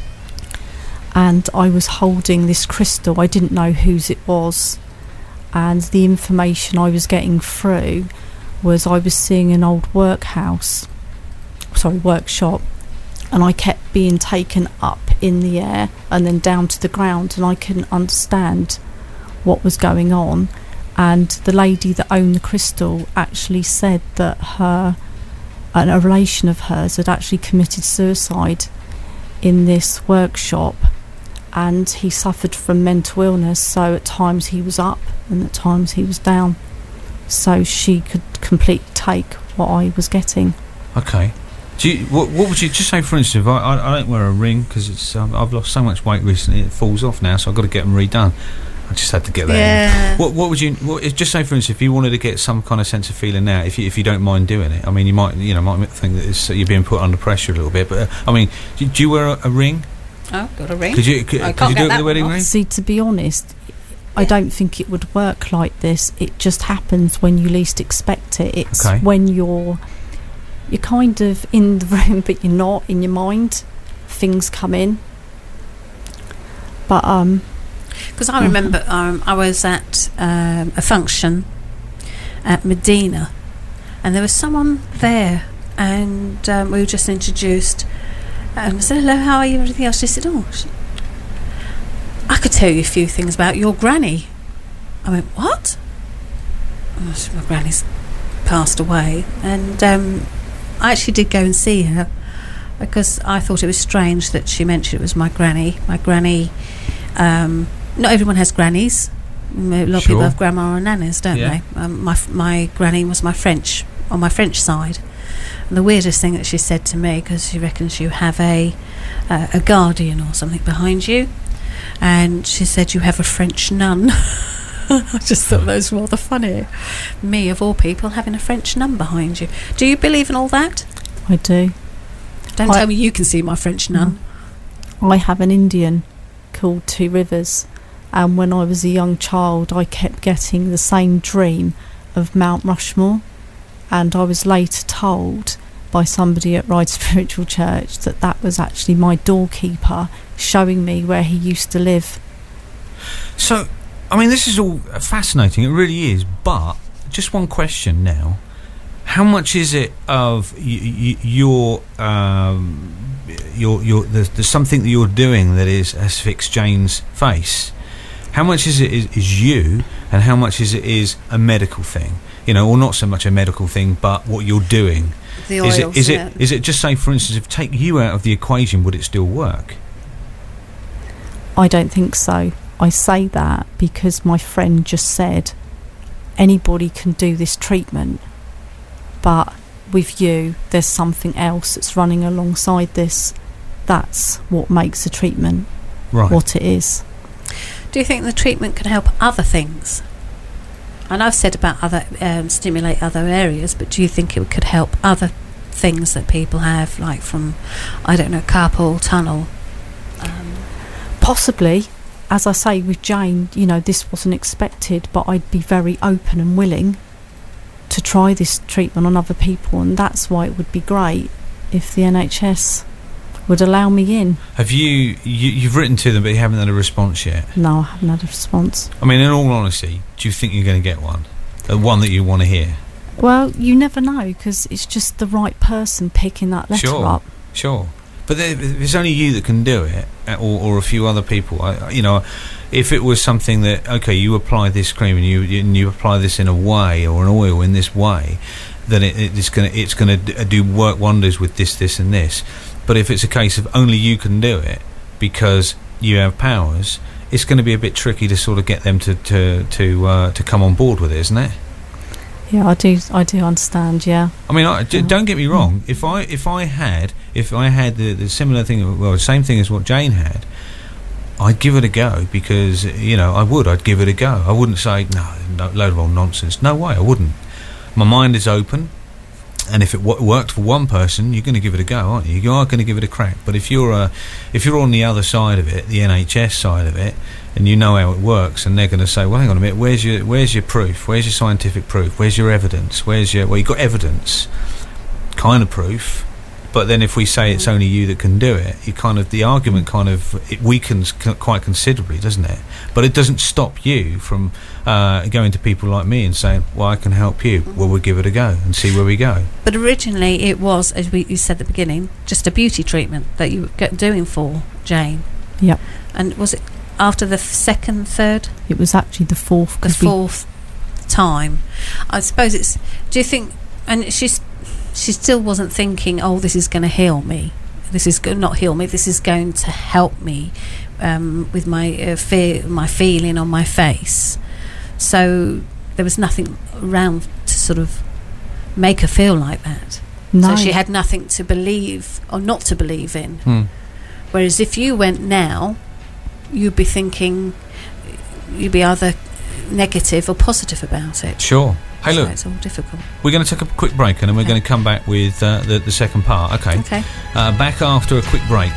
and I was holding this crystal. I didn't know whose it was, and the information I was getting through was I was seeing an old workhouse, sorry, workshop, and I kept being taken up in the air and then down to the ground, and I couldn't understand what was going on. And the lady that owned the crystal actually said that her, and a relation of hers had actually committed suicide in this workshop, and he suffered from mental illness, so at times he was up and at times he was down, so she could completely take what I was getting. Okay. Do you, what, what would you just say, for instance, if I, I, I don't wear a ring because it's um, I've lost so much weight recently, it falls off now, so I've got to get them redone. I just had to get that yeah. in. What, what would you... What, just say, for instance, if you wanted to get some kind of sense of feeling now, if you, if you don't mind doing it, I mean, you might you know might think that it's, you're being put under pressure a little bit, but, uh, I mean, do, do you wear a, a ring? Oh, got a ring. Could you, could, I could can't you get do it that with a wedding one ring? off. See, to be honest, I don't think it would work like this. It just happens when you least expect it. It's Okay. when you're... You're kind of in the room, but you're not in your mind. Things come in. But, um... Because I remember um, I was at um, a function at Medina, and there was someone there, and um, we were just introduced, and I said, hello, how are you, everything else. She said, oh, she, I could tell you a few things about your granny. I went, what? Oh, she, my granny's passed away, and um, I actually did go and see her, because I thought it was strange that she mentioned it was my granny. My granny, um, not everyone has grannies. A lot of Sure. people have grandma or nannies, don't Yeah. they? Um, my f- my granny was my French, on my French side. And the weirdest thing that she said to me, because she reckons you have a uh, a guardian or something behind you, and she said you have a French nun. I just thought that was rather funny. Me, of all people, having a French nun behind you. Do you believe in all that? I do. Don't I- tell me you can see my French nun. I have an Indian called Two Rivers, and when I was a young child I kept getting the same dream of Mount Rushmore, and I was later told by somebody at Ryde Spiritual Church that that was actually my doorkeeper showing me where he used to live. So, I mean, this is all fascinating. It really is. But just one question now: how much is it of y- y- your um, your your there's, there's something that you're doing that is has fixed Jane's face? How much is it is, is you, and how much is it is a medical thing? You know, or not so much a medical thing, but what you're doing. The Is oils, it is yeah. it is it just say, for instance, if take you out of the equation, would it still work? I don't think so. I say that because my friend just said anybody can do this treatment, but with you there's something else that's running alongside this. That's what makes the treatment Right. what it is. Do you think the treatment can help other things? And I've said about other um, stimulate other areas, but do you think it could help other things that people have, like from, I don't know, carpal tunnel? Um, Possibly. As I say with Jane, you know, this wasn't expected, but I'd be very open and willing to try this treatment on other people, and that's why it would be great if the N H S would allow me in. Have you, you you've written to them, but you haven't had a response yet? No, I haven't had a response. I mean, in all honesty, do you think you're going to get one? Uh, one that you want to hear? Well, you never know, because it's just the right person picking that letter Sure. up. Sure. But there, there's only you that can do it, uh, or, or a few other people. I, you know, if it was something that, okay, you apply this cream and you and you apply this in a way, or an oil in this way, then it, it's going to it's going to do work wonders with this, this, and this. But if it's a case of only you can do it because you have powers, it's going to be a bit tricky to sort of get them to to to, uh, to come on board with it, isn't it? Yeah, I do. I do understand. Yeah. I mean, I, d- don't get me wrong. If I if I had if I had the, the similar thing, well, the same thing as what Jane had, I'd give it a go, because you know I would. I'd give it a go. I wouldn't say no, no load of old nonsense. No way, I wouldn't. My mind is open, and if it w- worked for one person, you're going to give it a go, aren't you? You are going to give it a crack. But if you're uh, if you're on the other side of it, the N H S side of it, and you know how it works, and they're going to say, well, hang on a minute, where's your where's your proof? Where's your scientific proof? Where's your evidence? Where's your well, you've got evidence, kind of proof. But then if we say it's only you that can do it, you kind of the argument kind of it weakens c- quite considerably, doesn't it? But it doesn't stop you from uh, going to people like me and saying, well, I can help you. Well, we'll give it a go and see where we go. but originally it was, as we you said at the beginning, just a beauty treatment that you were g- doing for Jane. Yep. And was it after the f- second, third, It was actually the fourth. the 'cause we- fourth time? I suppose it's. Do you think? And she's she still wasn't thinking, oh, this is going to heal me. This is go- not heal me. This is going to help me um, with my uh, fear, my feeling on my face. So there was nothing around to sort of make her feel like that. No. So she had nothing to believe or not to believe in. Hmm. Whereas if you went now, you'd be thinking, you'd be either negative or positive about it. Sure. Hey, So look, it's all difficult. we're going to take a quick break, and then we're Okay. going to come back with uh, the, the second part. Okay. Okay. Uh, back after a quick break.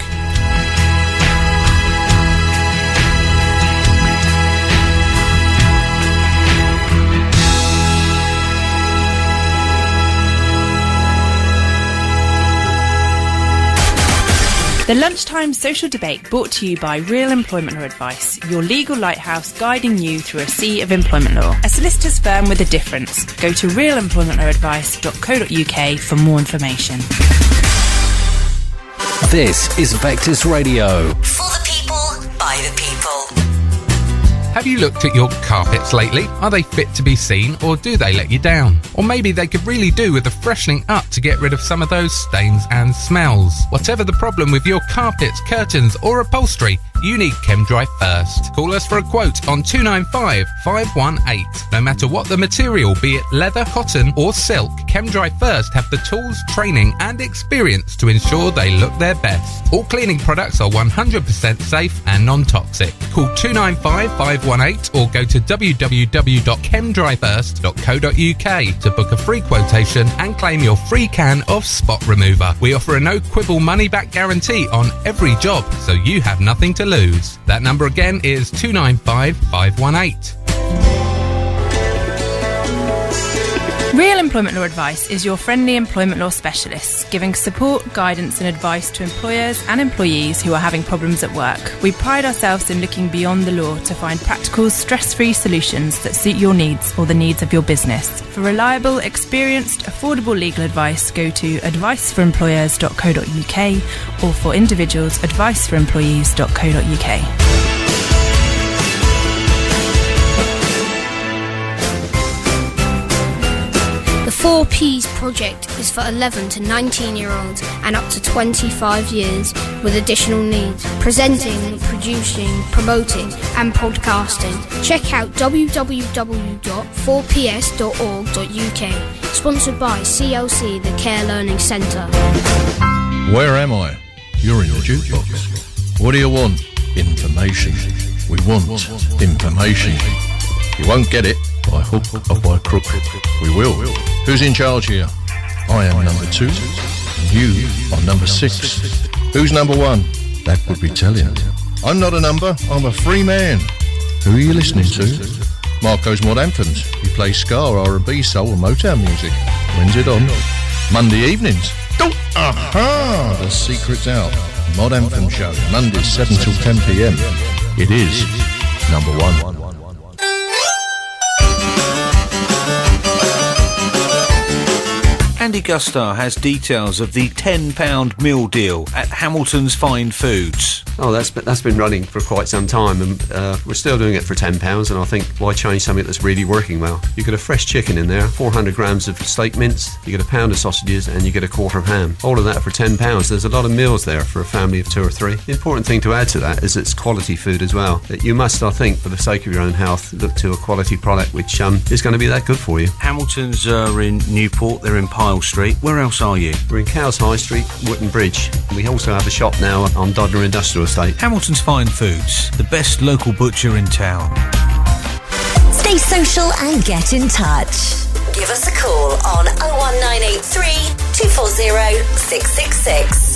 The Lunchtime Social Debate brought to you by Real Employment Law Advice, your legal lighthouse guiding you through a sea of employment law. A solicitor's firm with a difference. Go to real employment law advice dot co dot uk for more information. This is Vectis Radio. For the people, by the people. Have you looked at your carpets lately? Are they fit to be seen, or do they let you down? Or maybe they could really do with a freshening up to get rid of some of those stains and smells. Whatever the problem with your carpets, curtains or upholstery, you need ChemDry First. Call us for a quote on two nine five, five one eight. No matter what the material, be it leather, cotton or silk, ChemDry First have the tools, training and experience to ensure they look their best. All cleaning products are one hundred percent safe and non-toxic. Call two nine five, five one eight or go to w w w dot chem dry first dot co dot u k to book a free quotation and claim your free can of spot remover. We offer a no-quibble money-back guarantee on every job, so you have nothing to lose. That number again is two nine five, five one eight. Real Employment Law Advice is your friendly employment law specialist, giving support, guidance and advice to employers and employees who are having problems at work. We pride ourselves in looking beyond the law to find practical, stress-free solutions that suit your needs or the needs of your business. For reliable, experienced, affordable legal advice, go to advice for employers dot co dot u k or for individuals, advice for employees dot co dot u k. The four Ps project is for eleven to nineteen year olds and up to twenty-five years with additional needs. Presenting, producing, promoting and podcasting. Check out w w w dot four p s dot org dot u k. Sponsored by C L C, the Care Learning Centre. Where am I? You're in the jukebox. What do you want? Information. We want information. You won't get it by hook or by crook. We will. Who's in charge here? I am number two, and you are number six. Who's number one? That would be telling. I'm not a number, I'm a free man. Who are you listening to? Marco's Mod Anthems. He plays ska, R and B, soul and Motown music. When's it on? Monday evenings. Oh, aha! The secret's out. Mod Anthem Show, Mondays seven till ten p m. It is number one. Andy Gustar has details of the ten pound meal deal at Hamilton's Fine Foods. Oh, that's been, that's been running for quite some time, and uh, we're still doing it for ten pounds, and I think why change something that's really working well? You get a fresh chicken in there, four hundred grams of steak mince, you get a pound of sausages, and you get a quarter of ham. All of that for ten pounds. There's a lot of meals there for a family of two or three. The important thing to add to that is it's quality food as well. That you must, I think, for the sake of your own health, look to a quality product which um, is going to be that good for you. Hamilton's are in Newport, they're in Pyle Street. Where else are you? We're in Cowes High Street, Wootton Bridge. We also have a shop now on Dodder Industrial Estate. Hamilton's Fine Foods, the best local butcher in town. Stay social and get in touch. Give us a call on oh one nine eight three, two four zero, six six six.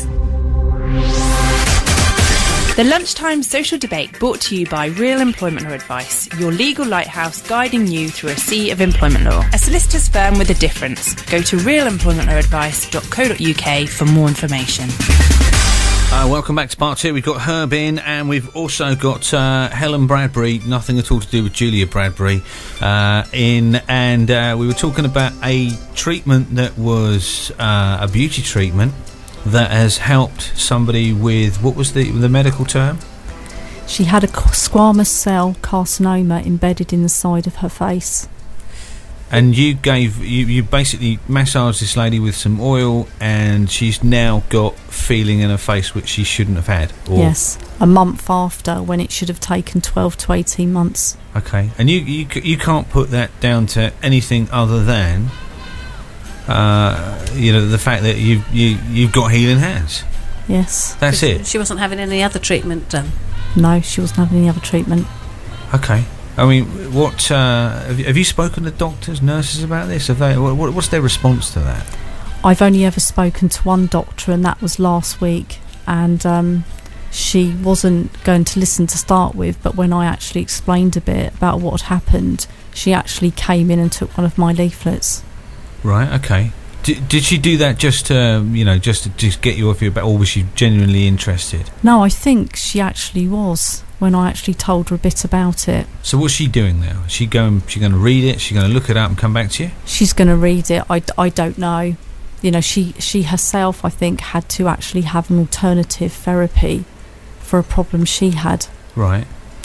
The Lunchtime Social Debate brought to you by Real Employment Law Advice, your legal lighthouse guiding you through a sea of employment law. A solicitor's firm with a difference. Go to real employment law advice dot co dot u k for more information. Uh, welcome back to part two. We've got Herb in, and we've also got uh, Helen Bradbury, nothing at all to do with Julia Bradbury, uh, in, and uh, we were talking about a treatment that was uh, a beauty treatment that has helped somebody with, what was the the medical term? She had a squamous cell carcinoma embedded in the side of her face. And you gave, you, you basically massaged this lady with some oil, and she's now got feeling in her face which she shouldn't have had. Or yes, a month after, when it should have taken twelve to eighteen months. Okay, and you, you, you can't put that down to anything other than Uh, you know, the fact that you've you, you've got healing hands. Yes, that's it. She wasn't having any other treatment done. No, she wasn't having any other treatment. Okay, I mean, what uh, have, you, have you spoken to doctors, nurses about this? Have they? What, what's their response to that? I've only ever spoken to one doctor, and that was last week. And um, she wasn't going to listen to start with, but when I actually explained a bit about what had happened, she actually came in and took one of my leaflets. Right, okay. D- did she do that just to, you know, just to just get you off your back, or was she genuinely interested? No, I think she actually was, when I actually told her a bit about it. So what's she doing now? Is she going, she going to read it? She's going to look it up and come back to you? She's going to read it. I, I don't know. You know, she, she herself, I think, had to actually have an alternative therapy for a problem she had. Right.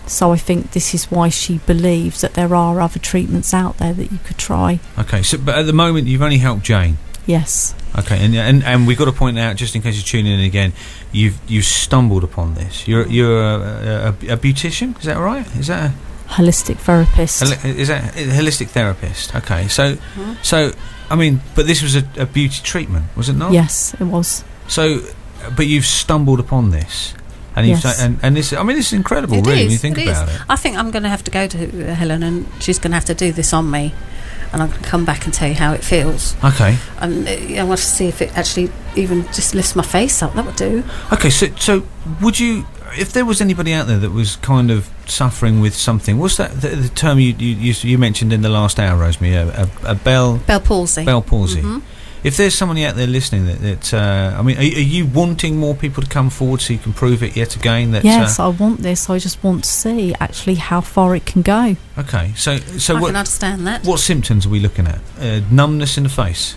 So I think this is why she believes that there are other treatments out there that you could try. Okay, so but at the moment you've only helped Jane. Yes. Okay, and and, and we've got to point out, just in case you're tuning in again, you've you've stumbled upon this. You're you're a, a, a beautician, is that right? Is that a holistic therapist? Holi- is that a holistic therapist? Okay, so Mm-hmm. so I mean, but this was a, a beauty treatment, was it not? Yes, it was. So, but you've stumbled upon this, and you've Yes. ta- and and this. I mean, this is incredible, It really, is, when you think it about is. it. I think I'm going to have to go to uh, Helen, and she's going to have to do this on me, and I'm going to come back and tell you how it feels. Okay. And uh, I want to see if it actually even just lifts my face up. That would do. Okay, so so would you, if there was anybody out there that was kind of suffering with something, what's that the, the term you, you you you mentioned in the last hour, Rosemary? A, a, a bell Bell palsy. Bell palsy. Mhm. If there's somebody out there listening that, that uh, I mean, are, are you wanting more people to come forward so you can prove it yet again? That Yes, uh, I want this. I just want to see actually how far it can go. okay, so so I what can understand that. what symptoms are we looking at? Uh, numbness in the face.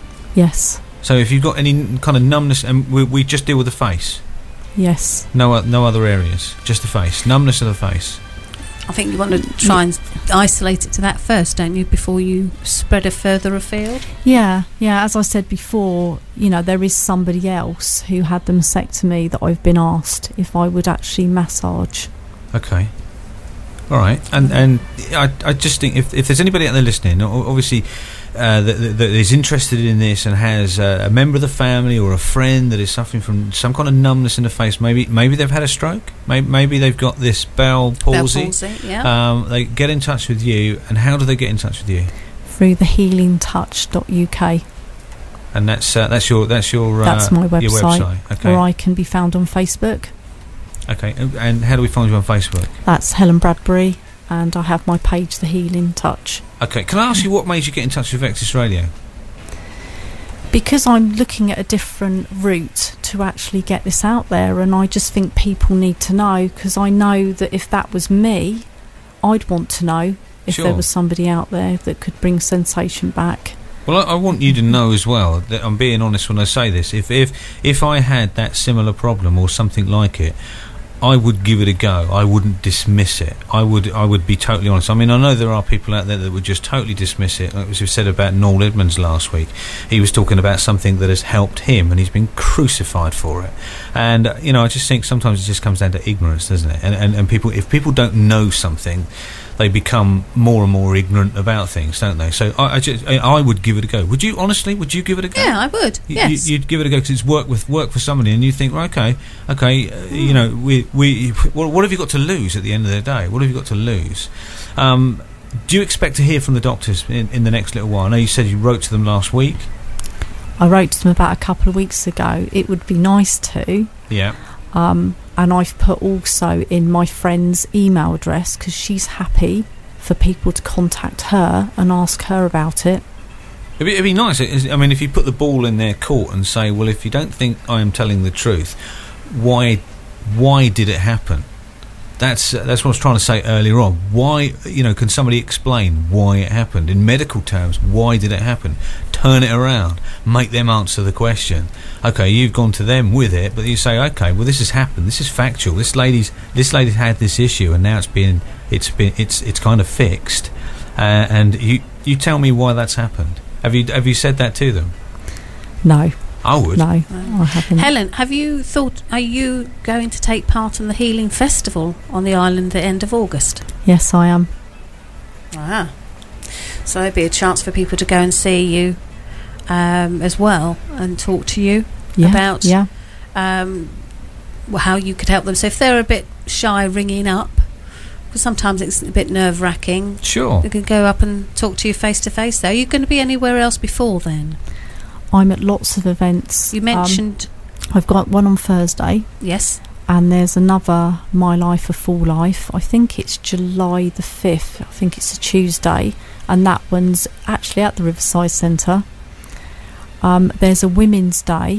Yes. So if you've got any n- kind of numbness, and we, we just deal with the face, Yes. no o- no other areas, just the face, numbness of the face. I think you want to try and isolate it to that first, don't you, before you spread it further afield? Yeah, yeah. As I said before, you know, there is somebody else who had the mastectomy that I've been asked if I would actually massage. Okay. All right, and and I I just think if if there's anybody out there listening, o- obviously uh, that, that that is interested in this and has uh, a member of the family or a friend that is suffering from some kind of numbness in the face, maybe maybe they've had a stroke, maybe, maybe they've got this bowel palsy. Bell palsy, yeah. Um, they get in touch with you, and how do they get in touch with you? Through the healing touch dot U K. And that's uh, that's your that's your uh, That's my your website, website. Okay. where I can be found on Facebook. Okay, and- and how do we find you on Facebook? That's Helen Bradbury, and I have my page, The Healing Touch. Okay, can I ask you what made you get in touch with Vexus Radio? Because I'm looking at a different route to actually get this out there, and I just think people need to know, because I know that if that was me, I'd want to know if Sure. there was somebody out there that could bring sensation back. Well, I, I want you to know as well that I'm being honest when I say this. If if if I had that similar problem or something like it, I would give it a go. I wouldn't dismiss it. I would I would be totally honest. I mean, I know there are people out there that would just totally dismiss it. Like we said about Noel Edmonds last week. He was talking about something that has helped him, and he's been crucified for it. And, uh, you know, I just think sometimes it just comes down to ignorance, doesn't it? And, and, and people, if people don't know something, they become more and more ignorant about things, don't they? So I, I, just, I, I would give it a go. Would you, honestly, would you give it a go? Yeah, I would. You- Yes. you, you'd give it a go because it's work with work for somebody, and you think, well, okay, okay, uh, you know, we we what, what have you got to lose at the end of the day? What have you got to lose? Um, do you expect to hear from the doctors in, in the next little while? I know you said you wrote to them last week. I wrote to them about a couple of weeks ago. It would be nice to. Yeah. Um, and I've put also in my friend's email address, because she's happy for people to contact her and ask her about it. It'd be, it'd be nice. is- I mean, if you put the ball in their court and say, well, if you don't think I am telling the truth, why why did it happen? That's uh, that's what I was trying to say earlier on. Why, you know, can somebody explain why it happened in medical terms? Why did it happen? Turn it around, make them answer the question. Okay, you've gone to them with it, but you say, okay, well, this has happened. This is factual. This lady's this lady's had this issue, and now it's been it's been it's it's kind of fixed. Uh, and you you tell me why that's happened. Have you have you said that to them? No. I would. No, I haven't. Helen, have you thought, are you going to take part in the Healing Festival on the island at the end of August? Yes, I am. Ah. So there'd be a chance for people to go and see you um, as well and talk to you Yeah, about yeah. um, well, how you could help them. So if they're a bit shy ringing up, because sometimes it's a bit nerve-wracking, Sure. they could go up and talk to you face-to-face there. Are you going to be anywhere else before then? I'm at lots of events. You mentioned... Um, I've got one on Thursday. Yes. And there's another, My Life, A Full Life. I think it's July the fifth. I think it's a Tuesday. And that one's actually at the Riverside Centre. Um, there's a Women's Day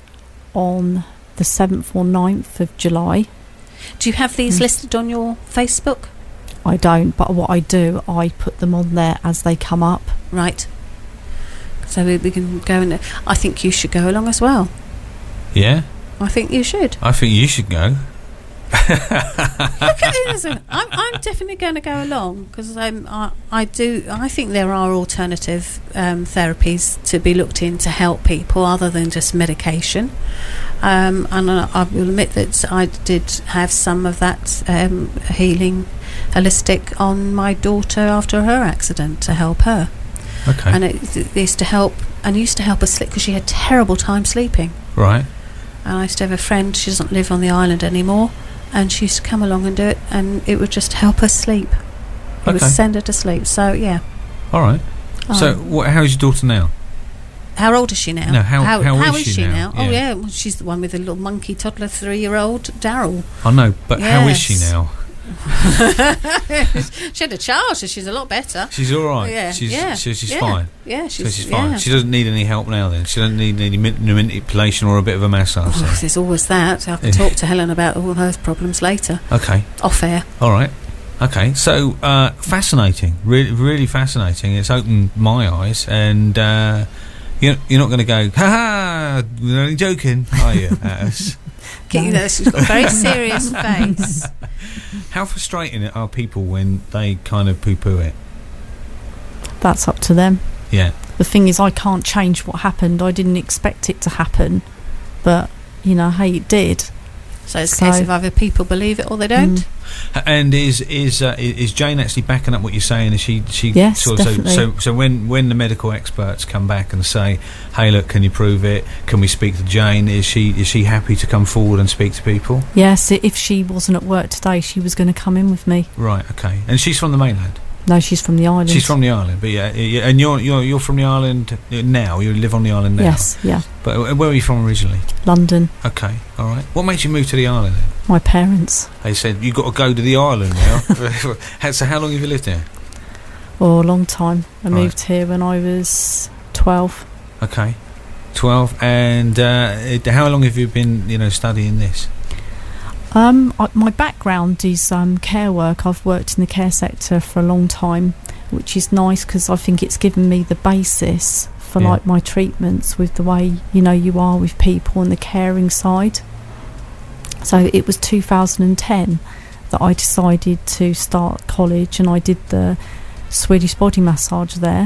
on the seventh or ninth of July. Do you have these Mm. listed on your Facebook? I don't, but what I do, I put them on there as they come up. Right. So we, we can go and... I think you should go along as well. Yeah. I think you should. I think you should go. Look at this. I'm, I'm definitely going to go along because I'm. I, I do. I think there are alternative um, therapies to be looked in to help people other than just medication. Um, and I, I will admit that I did have some of that um, healing, holistic on my daughter after her accident to help her. Okay. And it, it used to help. And used to help her sleep because she had terrible time sleeping. Right. And I used to have a friend. She doesn't live on the island anymore. And she used to come along and do it, and it would just help her sleep. It Okay. would send her to sleep. So yeah. All right. Um, So, what, how's your daughter now? How old is she now? No, how- how is how she is she now? now? Oh Yeah. yeah, well, she's the one with the little monkey toddler three-year-old Daryl. I know, but how is she Yes. now? She had a child, so she's a lot better. She's all right. Yeah, She's yeah, so she's yeah. fine. Yeah, So she's, she's fine. yeah. She doesn't need any help now. Then she doesn't need any ma- manipulation or a bit of a massage. Oh, then. there's always that. I can Yeah. talk to Helen about all those problems later, Okay. off air. All right. Okay. So uh, fascinating. Really, really fascinating. It's opened my eyes, and uh, you're you're not going to go, ha ha. We're only joking, are you? at us? Get you there. She's got a very serious face. How frustrating are people when they kind of poo-poo it? That's up to them. Yeah. The thing is, I can't change what happened. I didn't expect it to happen, but you know, hey, it did. So it's a So- case of either people believe it or they don't. Mm. And is is uh, is Jane actually backing up what you're saying? Is she she Yes, sort of, so, definitely. so so when when the medical experts come back and say, hey, look, can you prove it? Can we speak to Jane? Is she is she happy to come forward and speak to people? Yes, i- if she wasn't at work today, she was going to come in with me. Right. Okay. And she's from the mainland. No, she's from the island. She's from the island, but yeah, yeah, and you're you're you're from the island now. You live on the island now. Yes, yeah, But uh, where are you from originally? London. Okay. All right. What made you move to the island then? My parents. They said you got to go to the island now. How- so how long have you lived there? Oh, a long time. I Right. moved here when I was twelve. Okay. Twelve. And uh, it- how long have you been, you know, studying this? Um, I, my background is um, care work. I've worked in the care sector for a long time, which is nice because I think it's given me the basis for Yeah. like my treatments with the way, you know, you are with people and the caring side. So it was two thousand ten that I decided to start college, and I did the Swedish body massage there.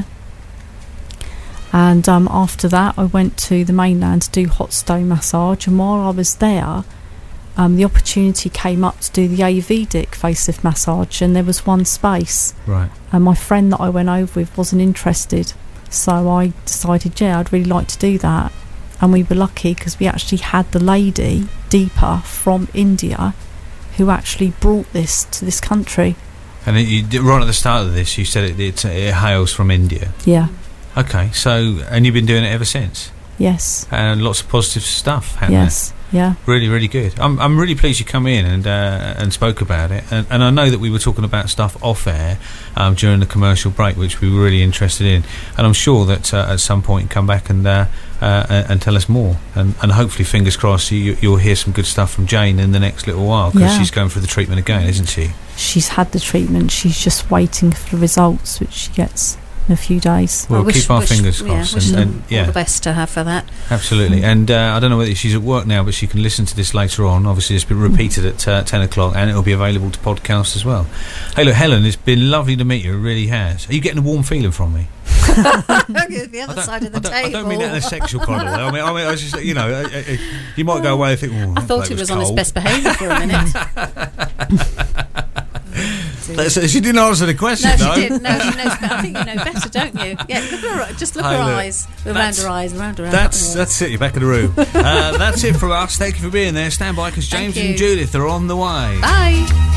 And um, after that, I went to the mainland to do hot stone massage, and while I was there, Um, the opportunity came up to do the Ayurvedic facelift massage, and there was one space, Right. and my friend that I went over with wasn't interested, so I decided, yeah, I'd really like to do that. And we were lucky because we actually had the lady Deepa from India who actually brought this to this country. And it, you, did- right at the start of this, you said it, it, it hails from India. Yeah. Okay. So, and you've been doing it ever since, Yes. and lots of positive stuff happening. Yes. Yeah. Really, really good. I'm I'm really pleased you come in and uh, and spoke about it. And, and I know that we were talking about stuff off air um, during the commercial break, which we were really interested in. And I'm sure that uh, at some point you come back and uh, uh, and tell us more. And, and hopefully, fingers crossed, you, you'll hear some good stuff from Jane in the next little while, because Yeah. she's going through the treatment again, isn't she? She's had the treatment. She's just waiting for the results, which she gets in a few days. We'll I wish- keep our wish- fingers yeah, crossed. wish and, them and, all yeah. the best to her for that. Absolutely. And uh, I don't know whether she's at work now, but she can listen to this later on. Obviously, it's been repeated at uh, ten o'clock, and it'll be available to podcast as well. Hey, look, Helen, it's been lovely to meet you. It really has. Are you getting a warm feeling from me? The other side of the I don't, table. I don't mean that in a sexual kind of way. I mean, I mean, I was just, you know, uh, uh, you might go away and think, oh, I thought he was, on his best behaviour for a minute. So she didn't answer the question, No, though. she didn't. No, she knows better. I think you know better, don't you? Yeah, look at her, just look Hey, at her look, eyes. Around that's- her eyes, around her eyes. That's that's it. You're back in the room. uh, that's it from us. Thank you for being there. Stand by, because Thank James and you. Judith are on the way. Bye.